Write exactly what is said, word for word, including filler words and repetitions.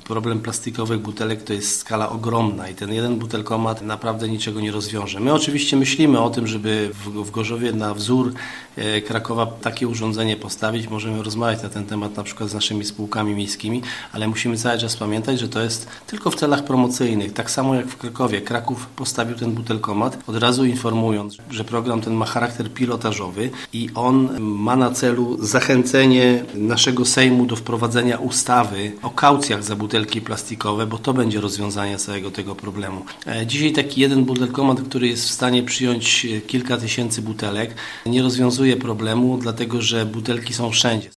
problem plastikowych butelek to jest skala ogromna i ten jeden butelkomat naprawdę niczego nie rozwiąże. My oczywiście myślimy o tym, żeby w, w Gorzowie na wzór e, Krakowa takie urządzenie postawić. Możemy rozmawiać na ten temat na przykład z naszymi spółkami miejskimi, ale musimy cały czas pamiętać, że to jest tylko w celach promocyjnych. Tak samo jak w Krakowie. Kraków postawił ten butelkomat, od razu informując, że program ten ma charakter pilotażowy i on ma na celu zachęcenie naszego Sejmu do wprowadzenia ustawy o kaucjach za butelki plastikowe, bo to będzie rozwiązanie całego tego problemu. Dzisiaj taki jeden butelkomat, który jest w stanie przyjąć kilka tysięcy butelek, nie rozwiązuje problemu, dlatego że butelki są wszędzie.